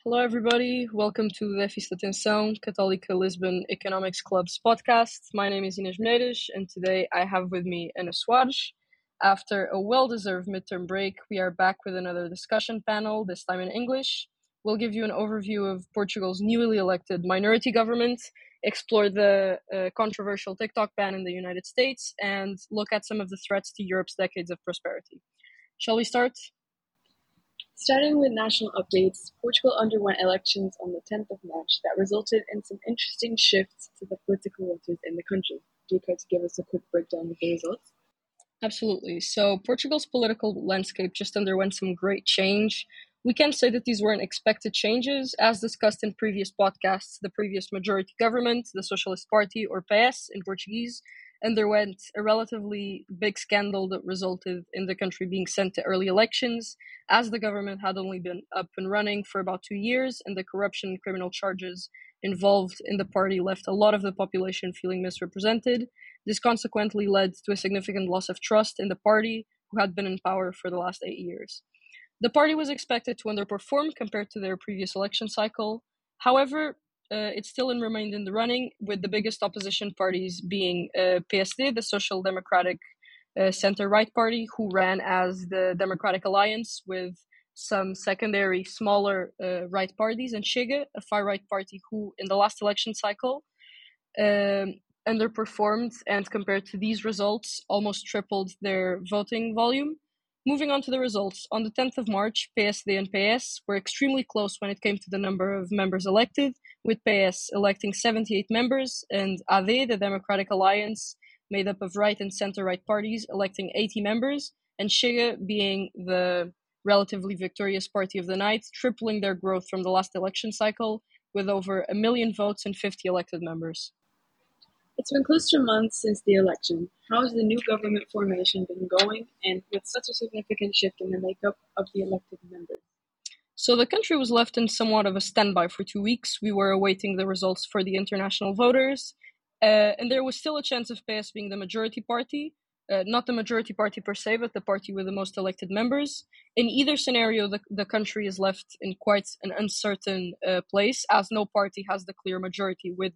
Hello, everybody. Welcome to the Déficit de Atenção Católica Lisbon Economics Club's podcast. My name is Inês Menezes, and today I have with me Ana Soares. After a well-deserved midterm break, we are back with another discussion panel, this time in English. We'll give you an overview of Portugal's newly elected minority government, explore the controversial TikTok ban in the United States, and look at some of the threats to Europe's decades of prosperity. Shall we start? Starting with national updates, Portugal underwent elections on the 10th of March that resulted in some interesting shifts to the political waters in the country. Do you care to give us a quick breakdown of the results? Absolutely. So Portugal's political landscape just underwent some great change. We can say that these weren't expected changes. As discussed in previous podcasts, the previous majority government, the Socialist Party, or PS in Portuguese, underwent a relatively big scandal that resulted in the country being sent to early elections, as the government had only been up and running for about 2 years, and the corruption and criminal charges involved in the party left a lot of the population feeling misrepresented. This consequently led to a significant loss of trust in the party, who had been in power for the last 8 years. The party was expected to underperform compared to their previous election cycle. However, it still remained in the running, with the biggest opposition parties being PSD, the Social Democratic center-right party, who ran as the Democratic Alliance with some secondary, smaller right parties, and Chega, a far-right party who, in the last election cycle, underperformed and compared to these results almost tripled their voting volume. Moving on to the results, on the 10th of March, PSD and PS were extremely close when it came to the number of members elected, with PS electing 78 members and AD, the Democratic Alliance, made up of right and center-right parties, electing 80 members, and Chega being the relatively victorious party of the night, tripling their growth from the last election cycle, with over 1 million votes and 50 elected members. It's been close to a month since the election. How has the new government formation been going, and with such a significant shift in the makeup of the elected members? So the country was left in somewhat of a standby for 2 weeks. We were awaiting the results for the international voters, and there was still a chance of PS being the majority party, not the majority party per se, but the party with the most elected members. In either scenario, the country is left in quite an uncertain place, as no party has the clear majority with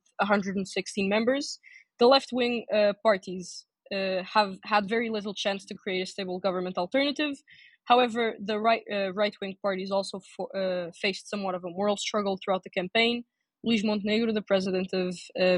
116 members. The left-wing parties have had very little chance to create a stable government alternative. However, the right-wing parties also faced somewhat of a moral struggle throughout the campaign. Luís Montenegro, the president of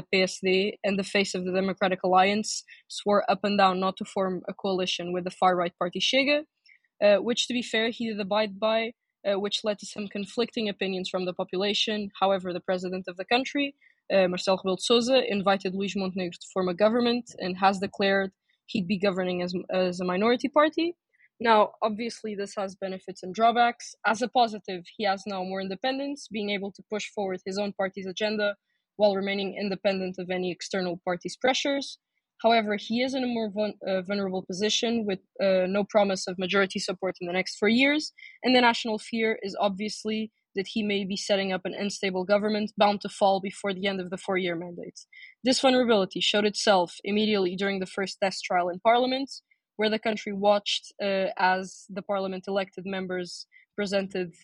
PSD and the face of the Democratic Alliance, swore up and down not to form a coalition with the far-right party Chega, which, to be fair, he did abide by, which led to some conflicting opinions from the population. However, the president of the country, Marcelo Rebelo de Sousa, invited Luís Montenegro to form a government and has declared he'd be governing as a minority party. Now, obviously, this has benefits and drawbacks. As a positive, he has now more independence, being able to push forward his own party's agenda while remaining independent of any external party's pressures. However, he is in a more vulnerable position with no promise of majority support in the next 4 years, and the national fear is obviously that he may be setting up an unstable government bound to fall before the end of the 4-year mandate. This vulnerability showed itself immediately during the first test trial in Parliament, where the country watched as the parliament elected members presented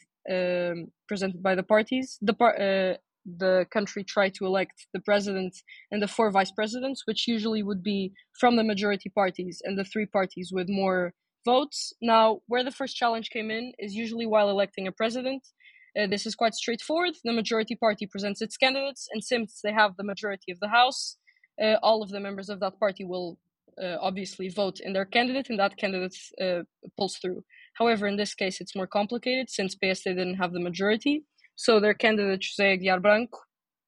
by the parties. The country tried to elect the president and the 4 vice presidents, which usually would be from the majority parties and the 3 parties with more votes. Now, where the first challenge came in is usually while electing a president. This is quite straightforward. The majority party presents its candidates, and since they have the majority of the House, all of the members of that party will obviously vote in their candidate, and that candidate pulls through. However, in this case, it's more complicated since PSD didn't have the majority. So their candidate, José Aguiar Branco,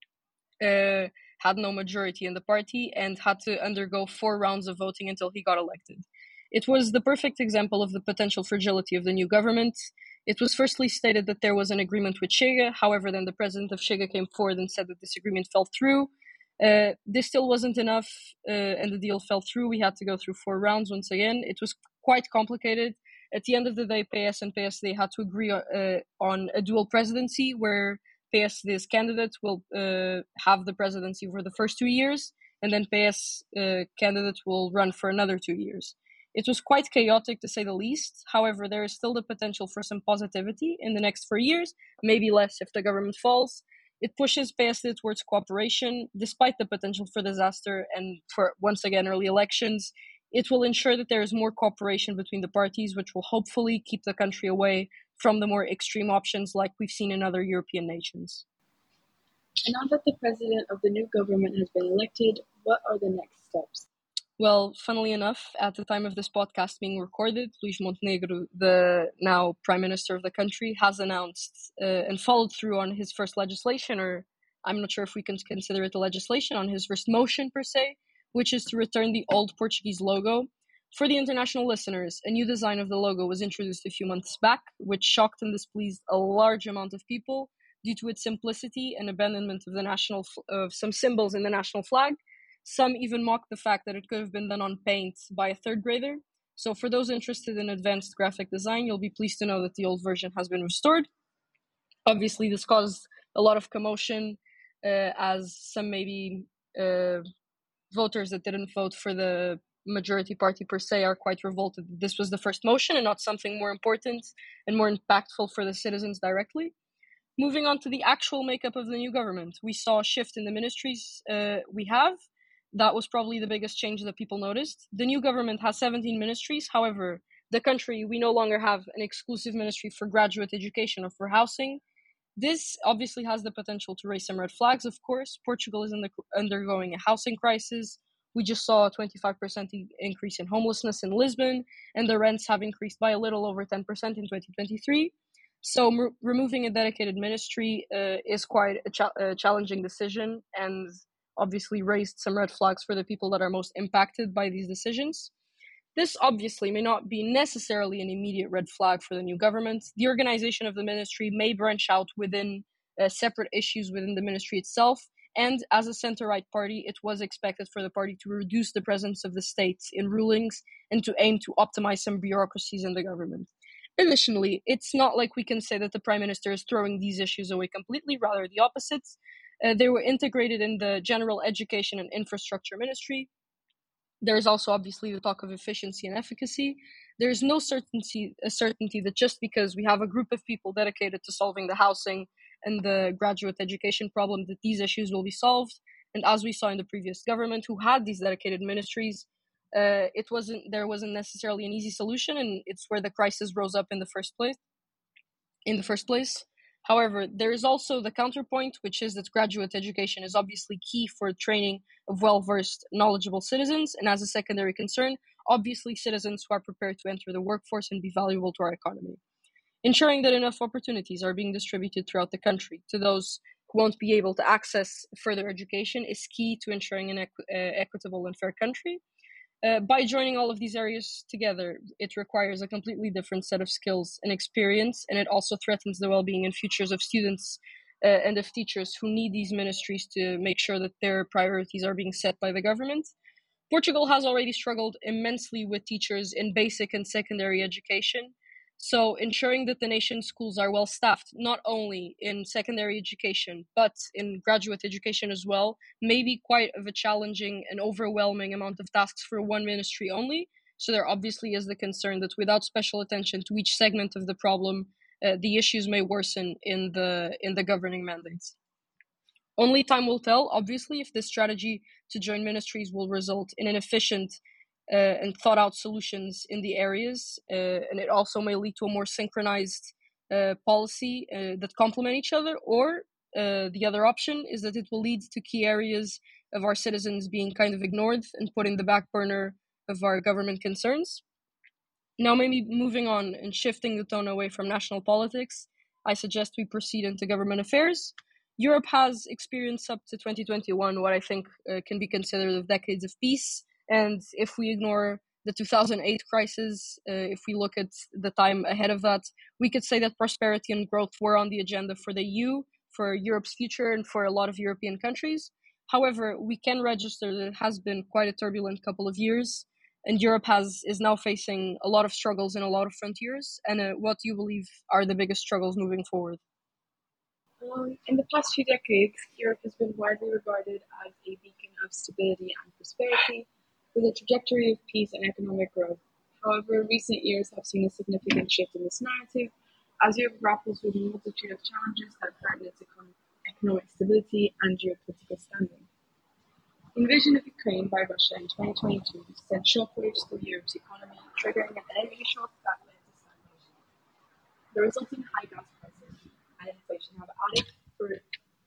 had no majority in the party and had to undergo 4 rounds of voting until he got elected. It was the perfect example of the potential fragility of the new government. It was firstly stated that there was an agreement with Chega. However, then the president of Chega came forward and said that this agreement fell through. This still wasn't enough, and the deal fell through. We had to go through 4 rounds once again. It was quite complicated. At the end of the day, PS and PSD had to agree on a dual presidency, where PSD's candidate will have the presidency for the first 2 years, and then PS candidate will run for another 2 years. It was quite chaotic to say the least. However, there is still the potential for some positivity in the next 4 years, maybe less if the government falls. It pushes PSD towards cooperation, despite the potential for disaster and for, once again, early elections. It will ensure that there is more cooperation between the parties, which will hopefully keep the country away from the more extreme options like we've seen in other European nations. And now that the president of the new government has been elected, what are the next steps? Well, funnily enough, at the time of this podcast being recorded, Luís Montenegro, the now prime minister of the country, has announced and followed through on his first legislation, or I'm not sure if we can consider it a legislation, on his first motion per se, which is to return the old Portuguese logo. For the international listeners, a new design of the logo was introduced a few months back, which shocked and displeased a large amount of people due to its simplicity and abandonment of some symbols in the national flag. Some even mocked the fact that it could have been done on paint by a third grader. So for those interested in advanced graphic design, you'll be pleased to know that the old version has been restored. Obviously, this caused a lot of commotion, as some maybe voters that didn't vote for the majority party per se are quite revolted. This was the first motion and not something more important and more impactful for the citizens directly. Moving on to the actual makeup of the new government, we saw a shift in the ministries we have. That was probably the biggest change that people noticed. The new government has 17 ministries. However, the country, we no longer have an exclusive ministry for graduate education or for housing. This obviously has the potential to raise some red flags, of course. Portugal is undergoing a housing crisis. We just saw a 25% increase in homelessness in Lisbon, and the rents have increased by a little over 10% in 2023. So removing a dedicated ministry is quite a challenging decision, and obviously raised some red flags for the people that are most impacted by these decisions. This obviously may not be necessarily an immediate red flag for the new government. The organization of the ministry may branch out within separate issues within the ministry itself, and as a center-right party, it was expected for the party to reduce the presence of the state in rulings and to aim to optimize some bureaucracies in the government. Additionally, it's not like we can say that the prime minister is throwing these issues away completely, rather the opposite. They were integrated in the general education and infrastructure ministry. There's also obviously the talk of efficiency and efficacy. There's no certainty that just because we have a group of people dedicated to solving the housing and the graduate education problem, that these issues will be solved. And as we saw in the previous government, who had these dedicated ministries, there wasn't necessarily an easy solution, and it's where the crisis rose up in the first place. However, there is also the counterpoint, which is that graduate education is obviously key for training of well-versed, knowledgeable citizens, and as a secondary concern, obviously citizens who are prepared to enter the workforce and be valuable to our economy. Ensuring that enough opportunities are being distributed throughout the country to those who won't be able to access further education is key to ensuring an equitable and fair country. By joining all of these areas together, it requires a completely different set of skills and experience, and it also threatens the well-being and futures of students and of teachers who need these ministries to make sure that their priorities are being set by the government. Portugal has already struggled immensely with teachers in basic and secondary education. So ensuring that the nation's schools are well staffed, not only in secondary education, but in graduate education as well, may be quite of a challenging and overwhelming amount of tasks for one ministry only. So there obviously is the concern that without special attention to each segment of the problem, the issues may worsen in the governing mandates. Only time will tell, obviously, if this strategy to join ministries will result in an efficient and thought out solutions in the areas, and it also may lead to a more synchronized policy that complement each other, or the other option is that it will lead to key areas of our citizens being kind of ignored and put in the back burner of our government concerns. Now, maybe moving on and shifting the tone away from national politics, I suggest we proceed into government affairs. Europe has experienced up to 2021 what I think can be considered of decades of peace. And if we ignore the 2008 crisis, if we look at the time ahead of that, we could say that prosperity and growth were on the agenda for the EU, for Europe's future, and for a lot of European countries. However, we can register that it has been quite a turbulent couple of years, and Europe is now facing a lot of struggles in a lot of frontiers. And what do you believe are the biggest struggles moving forward? In the past few decades, Europe has been widely regarded as a beacon of stability and prosperity, with a trajectory of peace and economic growth. However, recent years have seen a significant shift in this narrative as Europe grapples with a multitude of challenges that threaten its economic stability and geopolitical standing. The invasion of Ukraine by Russia in 2022 sent shockwaves through Europe's economy, triggering an energy shock that led to stagnation. The resulting high gas prices and inflation have added further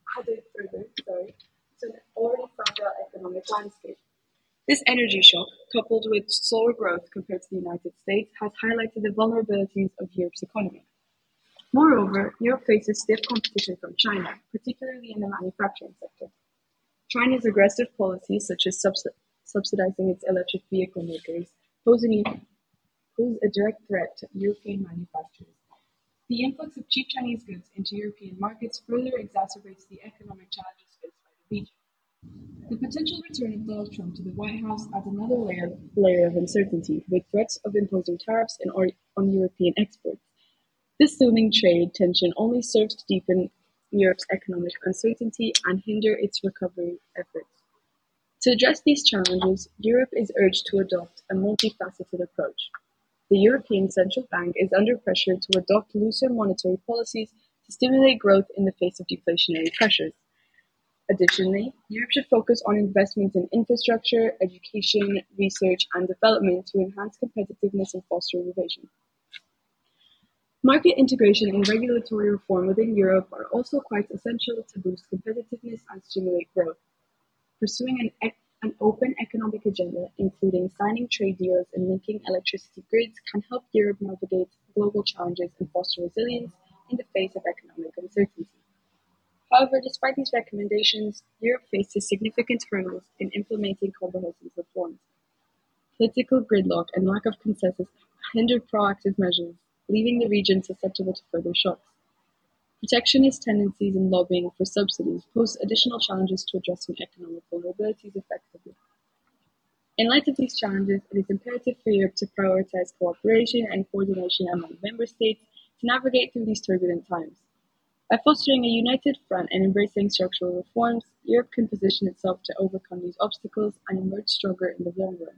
to an already fragile economic landscape. This energy shock, coupled with slower growth compared to the United States, has highlighted the vulnerabilities of Europe's economy. Moreover, Europe faces stiff competition from China, particularly in the manufacturing sector. China's aggressive policies, such as subsidizing its electric vehicle makers, pose a direct threat to European manufacturers. The influx of cheap Chinese goods into European markets further exacerbates the economic challenges faced by the region. The potential return of Donald Trump to the White House adds another layer of uncertainty, with threats of imposing tariffs on European exports. This looming trade tension only serves to deepen Europe's economic uncertainty and hinder its recovery efforts. To address these challenges, Europe is urged to adopt a multifaceted approach. The European Central Bank is under pressure to adopt looser monetary policies to stimulate growth in the face of deflationary pressures. Additionally, Europe should focus on investments in infrastructure, education, research, and development to enhance competitiveness and foster innovation. Market integration and regulatory reform within Europe are also quite essential to boost competitiveness and stimulate growth. Pursuing an open economic agenda, including signing trade deals and linking electricity grids, can help Europe navigate global challenges and foster resilience in the face of economic uncertainty. However, despite these recommendations, Europe faces significant hurdles in implementing comprehensive reforms. Political gridlock and lack of consensus hinder proactive measures, leaving the region susceptible to further shocks. Protectionist tendencies and lobbying for subsidies pose additional challenges to addressing economic vulnerabilities effectively. In light of these challenges, it is imperative for Europe to prioritize cooperation and coordination among member states to navigate through these turbulent times. By fostering a united front and embracing structural reforms, Europe can position itself to overcome these obstacles and emerge stronger in the long run.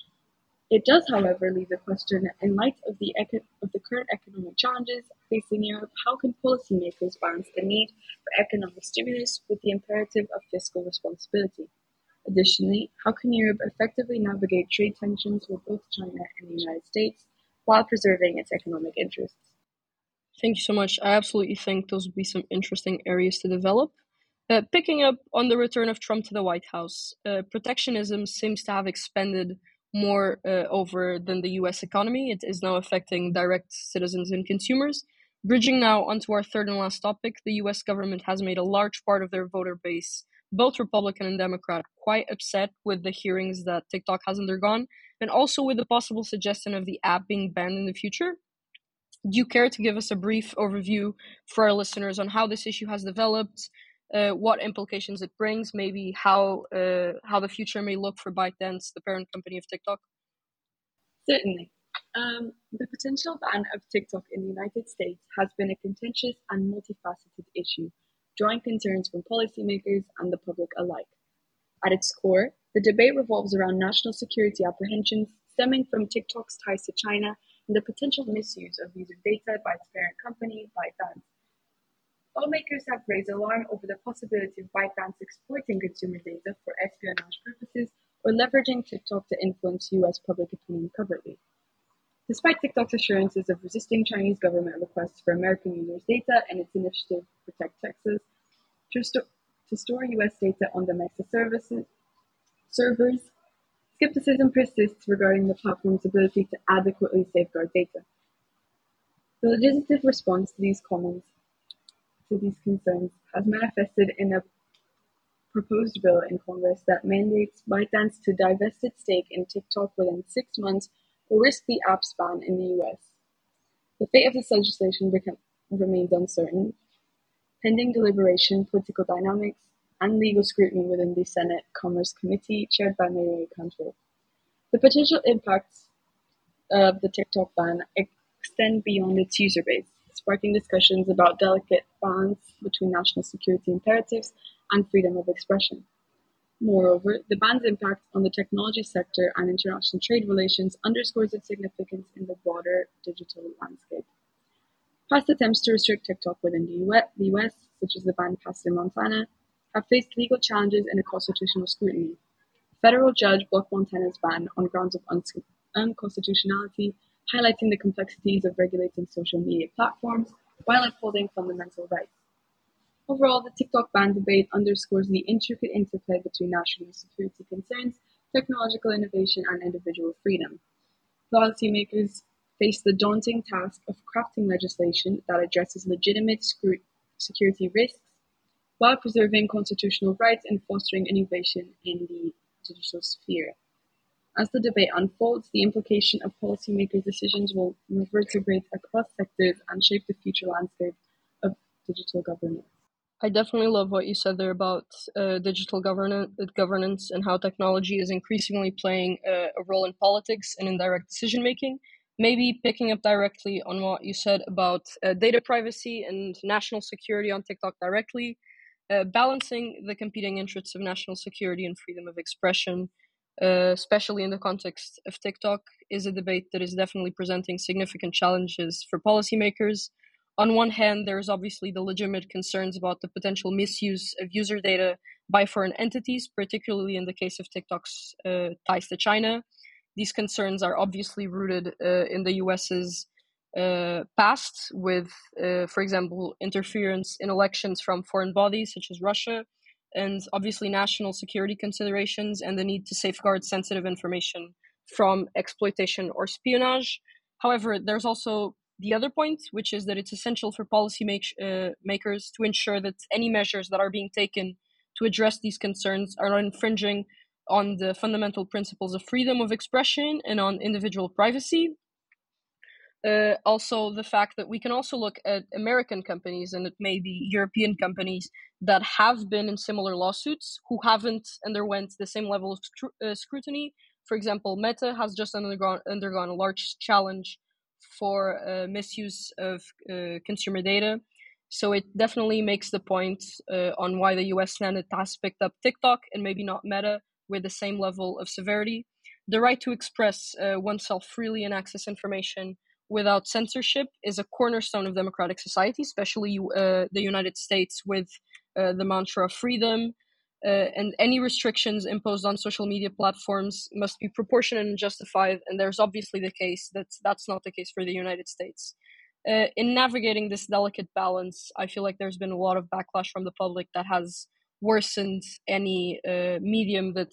It does, however, leave the question, in light of the current economic challenges facing Europe, how can policymakers balance the need for economic stimulus with the imperative of fiscal responsibility? Additionally, how can Europe effectively navigate trade tensions with both China and the United States while preserving its economic interests? Thank you so much. I absolutely think those would be some interesting areas to develop. Picking up on the return of Trump to the White House, protectionism seems to have expanded more over than the US economy. It is now affecting direct citizens and consumers. Bridging now onto our third and last topic, the US government has made a large part of their voter base, both Republican and Democrat, quite upset with the hearings that TikTok has undergone, and also with the possible suggestion of the app being banned in the future. Do you care to give us a brief overview for our listeners on how this issue has developed, what implications it brings, maybe how the future may look for ByteDance, the parent company of TikTok? Certainly. The potential ban of TikTok in the United States has been a contentious and multifaceted issue, drawing concerns from policymakers and the public alike. At its core, the debate revolves around national security apprehensions stemming from TikTok's ties to China and the potential misuse of user data by its parent company, ByteDance. Lawmakers have raised alarm over the possibility of ByteDance exploiting consumer data for espionage purposes or leveraging TikTok to influence US public opinion covertly. Despite TikTok's assurances of resisting Chinese government requests for American users' data and its initiative Protect Texas to store US data on the Meta servers, skepticism persists regarding the platform's ability to adequately safeguard data. The legislative response to these concerns has manifested in a proposed bill in Congress that mandates ByteDance to divest its stake in TikTok within 6 months or risk the app's ban in the US. The fate of this legislation remains uncertain, pending deliberation, political dynamics, and legal scrutiny within the Senate Commerce Committee chaired by Maria Cantwell. The potential impacts of the TikTok ban extend beyond its user base, sparking discussions about delicate balance between national security imperatives and freedom of expression. Moreover, the ban's impact on the technology sector and international trade relations underscores its significance in the broader digital landscape. Past attempts to restrict TikTok within the US, such as the ban passed in Montana, have faced legal challenges and a constitutional scrutiny. A federal judge blocked Montana's ban on grounds of unconstitutionality, highlighting the complexities of regulating social media platforms while upholding fundamental rights. Overall, the TikTok ban debate underscores the intricate interplay between national security concerns, technological innovation, and individual freedom. Policymakers face the daunting task of crafting legislation that addresses legitimate security risks while preserving constitutional rights and fostering innovation in the digital sphere. As the debate unfolds, the implication of policymakers' decisions will reverberate across sectors and shape the future landscape of digital governance. I definitely love what you said there about digital governance and how technology is increasingly playing a role in politics and in direct decision making. Maybe picking up directly on what you said about data privacy and national security on TikTok directly, balancing the competing interests of national security and freedom of expression, especially in the context of TikTok, is a debate that is definitely presenting significant challenges for policymakers. On one hand, there's obviously the legitimate concerns about the potential misuse of user data by foreign entities, particularly in the case of TikTok's ties to China. These concerns are obviously rooted in the US's past, with, for example, interference in elections from foreign bodies such as Russia, and obviously national security considerations and the need to safeguard sensitive information from exploitation or espionage. However, there's also the other point, which is that it's essential for makers to ensure that any measures that are being taken to address these concerns are not infringing on the fundamental principles of freedom of expression and on individual privacy. Also, the fact that we can also look at American companies and it may be European companies that have been in similar lawsuits who haven't underwent the same level of scrutiny. For example, Meta has just undergone a large challenge for misuse of consumer data. So it definitely makes the point on why the US Senate has picked up TikTok and maybe not Meta with the same level of severity. The right to express oneself freely and access information without censorship is a cornerstone of democratic society, especially the United States with the mantra of freedom. And any restrictions imposed on social media platforms must be proportionate and justified. And there's obviously the case that that's not the case for the United States. In navigating this delicate balance, I feel like there's been a lot of backlash from the public that has worsened any medium that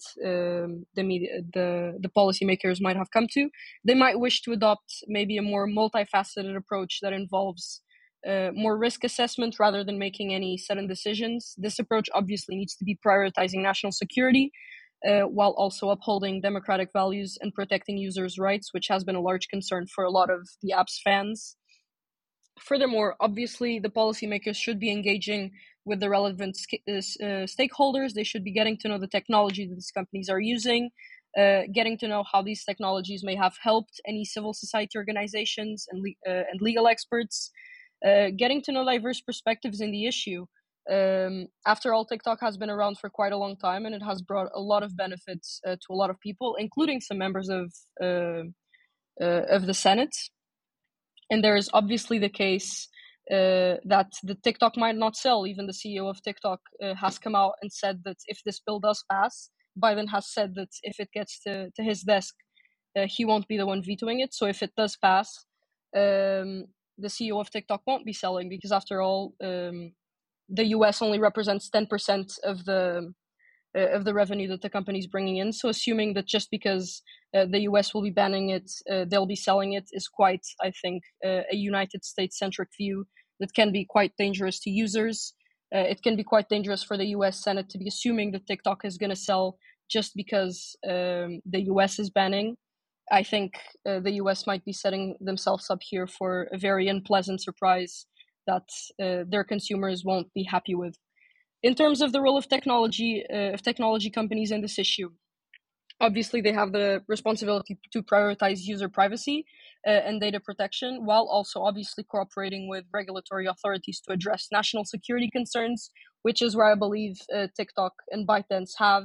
the policymakers might have come to. They might wish to adopt maybe a more multifaceted approach that involves more risk assessment rather than making any sudden decisions. This approach obviously needs to be prioritizing national security while also upholding democratic values and protecting users' rights, which has been a large concern for a lot of the app's fans. Furthermore, obviously, the policymakers should be engaging with the relevant stakeholders. They should be getting to know the technology that these companies are using, getting to know how these technologies may have helped any civil society organizations and legal experts, getting to know diverse perspectives in the issue. After all, TikTok has been around for quite a long time, and it has brought a lot of benefits to a lot of people, including some members of the Senate. And there is obviously the case that the TikTok might not sell. Even the CEO of TikTok has come out and said that if this bill does pass, Biden has said that if it gets to his desk, he won't be the one vetoing it. So if it does pass, the CEO of TikTok won't be selling because, after all, the US only represents 10% of the revenue that the company is bringing in. So assuming that just because the US will be banning it, they'll be selling it is quite, I think, a United States-centric view that can be quite dangerous to users. It can be quite dangerous for the US Senate to be assuming that TikTok is going to sell just because the US is banning. I think the US might be setting themselves up here for a very unpleasant surprise that their consumers won't be happy with. In terms of the role of technology companies in this issue, obviously they have the responsibility to prioritize user privacy and data protection, while also obviously cooperating with regulatory authorities to address national security concerns, which is where I believe TikTok and ByteDance have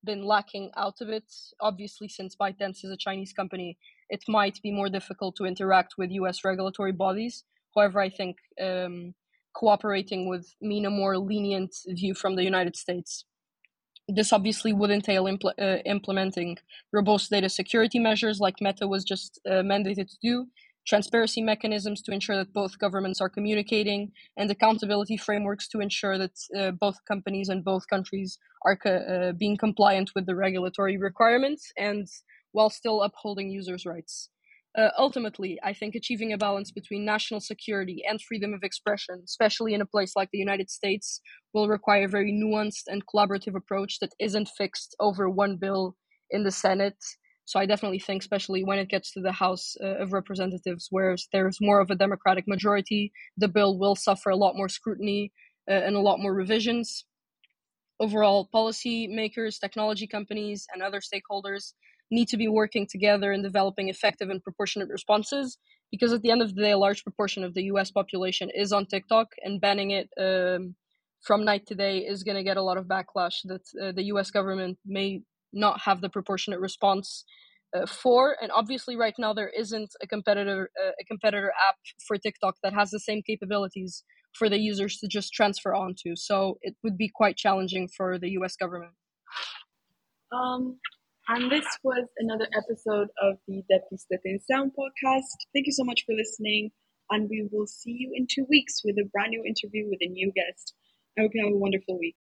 been lacking out of it. Obviously, since ByteDance is a Chinese company, it might be more difficult to interact with US regulatory bodies. However, I think cooperating would mean a more lenient view from the United States. This obviously would entail implementing robust data security measures like Meta was just mandated to do, transparency mechanisms to ensure that both governments are communicating, and accountability frameworks to ensure that both companies and both countries are being compliant with the regulatory requirements and while still upholding users' rights. Ultimately, I think achieving a balance between national security and freedom of expression, especially in a place like the United States, will require a very nuanced and collaborative approach that isn't fixed over one bill in the Senate. So I definitely think, especially when it gets to the House of Representatives, where there's more of a Democratic majority, the bill will suffer a lot more scrutiny and a lot more revisions. Overall, policymakers, technology companies, and other stakeholders need to be working together in developing effective and proportionate responses, because at the end of the day, a large proportion of the US population is on TikTok, and banning it from night to day is going to get a lot of backlash that the US government may not have the proportionate response for. And obviously, right now, there isn't a competitor app for TikTok that has the same capabilities for the users to just transfer onto. So it would be quite challenging for the US government. And this was another episode of the Depuis Stepping Sound podcast. Thank you so much for listening, and we will see you in 2 weeks with a brand new interview with a new guest. I hope you have a wonderful week.